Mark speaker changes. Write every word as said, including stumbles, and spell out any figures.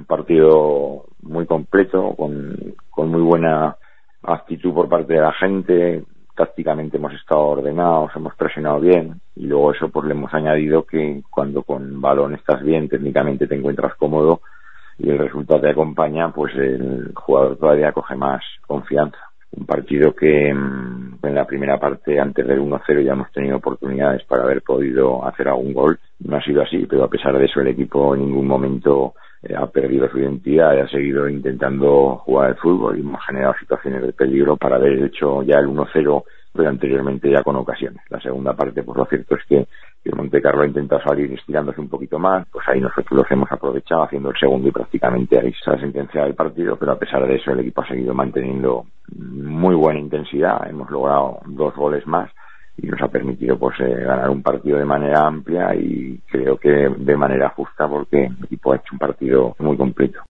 Speaker 1: partido muy completo, con, con muy buena actitud por parte de la gente. Tácticamente hemos estado ordenados, hemos presionado bien y luego eso pues le hemos añadido que cuando con balón estás bien, técnicamente te encuentras cómodo y el resultado te acompaña, pues el jugador todavía coge más confianza. Un partido que en la primera parte, antes del uno cero, ya hemos tenido oportunidades para haber podido hacer algún gol. No ha sido así, pero a pesar de eso el equipo en ningún momento eh, ha perdido su identidad y ha seguido intentando jugar al fútbol y hemos generado situaciones de peligro para haber hecho ya el uno cero, pero anteriormente ya con ocasiones. La segunda parte, pues lo cierto es que el Montecarlo ha intentado salir estirándose un poquito más, pues ahí nosotros los hemos aprovechado haciendo el segundo y prácticamente ahí se ha sentenciado el partido, pero a pesar de eso el equipo ha seguido manteniendo muy buena intensidad, hemos logrado dos goles más y nos ha permitido pues eh, ganar un partido de manera amplia y creo que de manera justa porque el equipo ha hecho un partido muy completo.